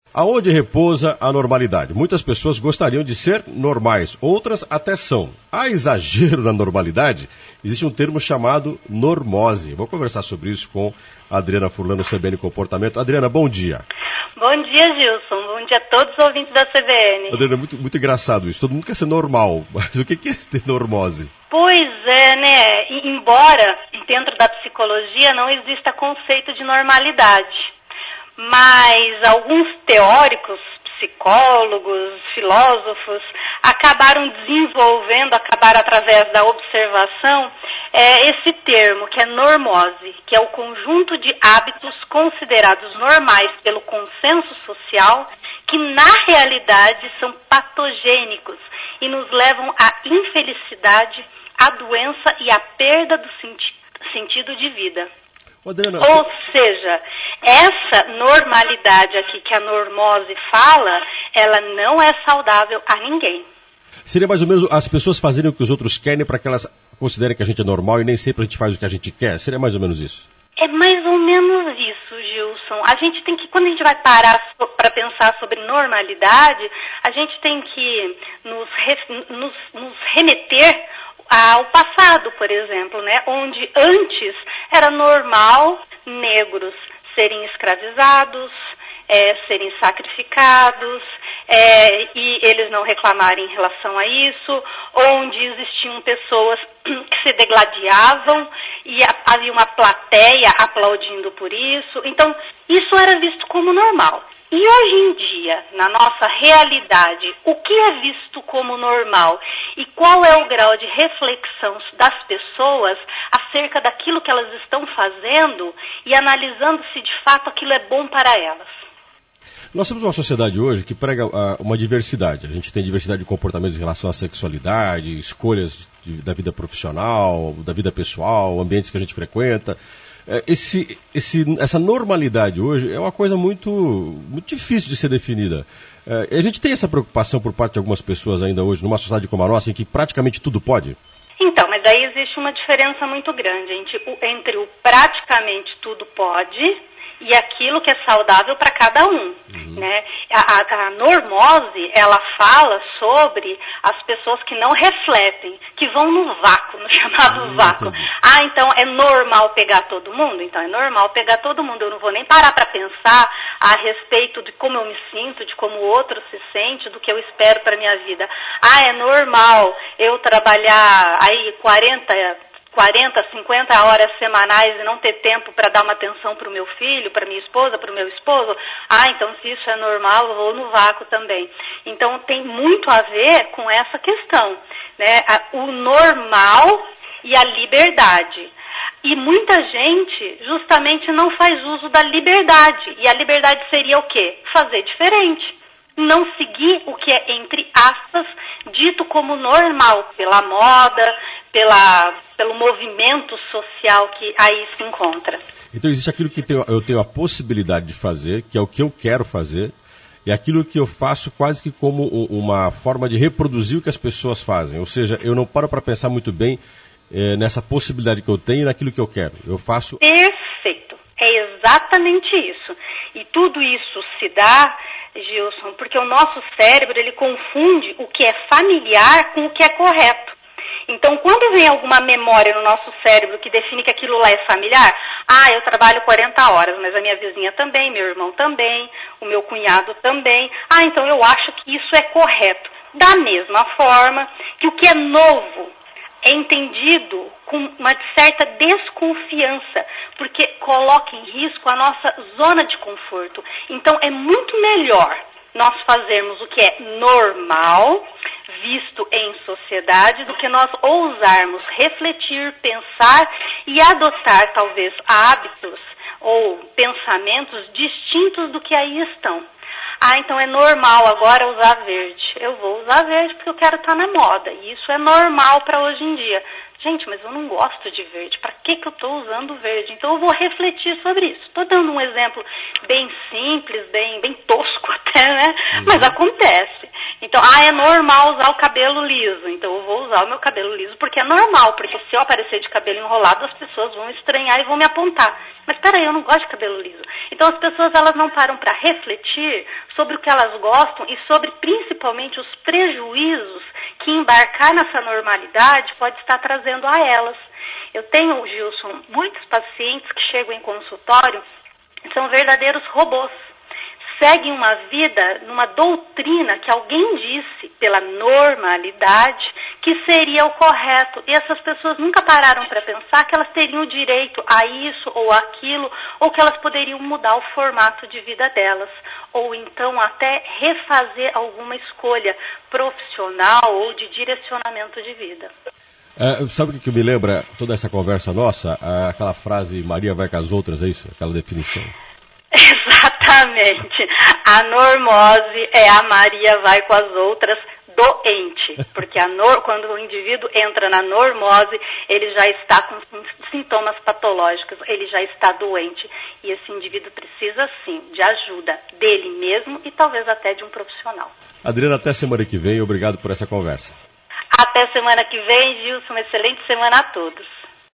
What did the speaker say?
Aonde repousa a normalidade? Muitas pessoas gostariam de ser normais, outras até são. Há exagero na normalidade? Existe um termo chamado normose. Vou conversar sobre isso com a Adriana Furlan, CBN Comportamento. Adriana, bom dia. Bom dia, Gilson. Bom dia a todos os ouvintes da CBN. Adriana, muito engraçado isso. Todo mundo quer ser normal, mas o que é ter normose? Pois é, né? Embora dentro da psicologia não exista conceito de normalidade. Mas alguns teóricos, psicólogos, filósofos, acabaram através da observação, esse termo, que é normose, que é o conjunto de hábitos considerados normais pelo consenso social, que na realidade são patogênicos e nos levam à infelicidade, à doença e à perda do sentido de vida. Adriana, ou seja, essa normalidade aqui que a normose fala, ela não é saudável a ninguém. Seria mais ou menos as pessoas fazerem o que os outros querem para que elas considerem que a gente é normal e nem sempre a gente faz o que a gente quer? Seria mais ou menos isso? É mais ou menos isso, Gilson. A gente tem que, quando a gente vai parar para pensar sobre normalidade, a gente tem que nos remeter ao passado, por exemplo, né? Onde antes era normal negros serem escravizados, serem sacrificados, e eles não reclamarem em relação a isso, onde existiam pessoas que se degladiavam e havia uma plateia aplaudindo por isso. Então, isso era visto como normal. E hoje em dia, na nossa realidade, o que é visto como normal e qual é o grau de reflexão das pessoas acerca daquilo que elas estão fazendo e analisando se de fato aquilo é bom para elas? Nós temos uma sociedade hoje que prega uma diversidade. A gente tem diversidade de comportamentos em relação à sexualidade, escolhas da vida profissional, da vida pessoal, ambientes que a gente frequenta. Essa normalidade hoje é uma coisa muito difícil de ser definida. A gente tem essa preocupação por parte de algumas pessoas ainda hoje, numa sociedade como a nossa, em que praticamente tudo pode? Então, mas daí existe uma diferença muito grande entre o praticamente tudo pode e aquilo que é saudável para cada um. Né? A normose, ela fala sobre as pessoas que não refletem, que vão no vácuo, no chamado vácuo. Entendi. Então é normal pegar todo mundo? Então é normal pegar todo mundo. Eu não vou nem parar para pensar a respeito de como eu me sinto, de como o outro se sente, do que eu espero para minha vida. É normal eu trabalhar aí 40, 50 horas semanais e não ter tempo para dar uma atenção para o meu filho, para minha esposa, para o meu esposo? Então se isso é normal, eu vou no vácuo também. Então tem muito a ver com essa questão, né? O normal e a liberdade. E muita gente justamente não faz uso da liberdade. E a liberdade seria o quê? Fazer diferente. Não seguir o que é, entre aspas, dito como normal, pela moda, pelo movimento social que aí se encontra. Então existe aquilo que eu tenho a possibilidade de fazer, que é o que eu quero fazer, e aquilo que eu faço quase que como uma forma de reproduzir o que as pessoas fazem. Ou seja, eu não paro para pensar muito bem nessa possibilidade que eu tenho e naquilo que eu quero. Eu faço... Perfeito. É exatamente isso. E tudo isso se dá, Gilson, porque o nosso cérebro, ele confunde o que é familiar com o que é correto. Então, quando vem alguma memória no nosso cérebro que define que aquilo lá é familiar, eu trabalho 40 horas, mas a minha vizinha também, meu irmão também, o meu cunhado também. Então eu acho que isso é correto. Da mesma forma que o que é novo é entendido com uma certa desconfiança, porque coloca em risco a nossa zona de conforto. Então é muito melhor nós fazermos o que é normal, visto em sociedade, do que nós ousarmos refletir, pensar e adotar talvez hábitos ou pensamentos distintos do que aí estão. Então é normal agora usar verde. Eu vou usar verde porque eu quero estar na moda. E isso é normal para hoje em dia. Gente, mas eu não gosto de verde. Para que eu estou usando verde? Então eu vou refletir sobre isso. Estou dando um exemplo bem simples, bem tosco até, né? Mas acontece. Então, é normal usar o cabelo liso, então eu vou usar o meu cabelo liso porque é normal, porque se eu aparecer de cabelo enrolado, as pessoas vão estranhar e vão me apontar. Mas peraí, eu não gosto de cabelo liso. Então as pessoas, elas não param para refletir sobre o que elas gostam e sobre principalmente os prejuízos que embarcar nessa normalidade pode estar trazendo a elas. Eu tenho, Gilson, muitos pacientes que chegam em consultório, são verdadeiros robôs. Seguem uma vida numa doutrina que alguém disse pela normalidade que seria o correto. E essas pessoas nunca pararam para pensar que elas teriam direito a isso ou aquilo, ou que elas poderiam mudar o formato de vida delas. Ou então até refazer alguma escolha profissional ou de direcionamento de vida. Sabe o que me lembra toda essa conversa nossa? Aquela frase, Maria vai com as outras, é isso? Aquela definição. Exatamente. A normose é a Maria vai com as outras doente. Porque quando o indivíduo entra na normose, ele já está com sintomas patológicos, ele já está doente. E esse indivíduo precisa, sim, de ajuda dele mesmo e talvez até de um profissional. Adriana, até semana que vem. Obrigado por essa conversa. Até semana que vem, Gilson. Uma excelente semana a todos.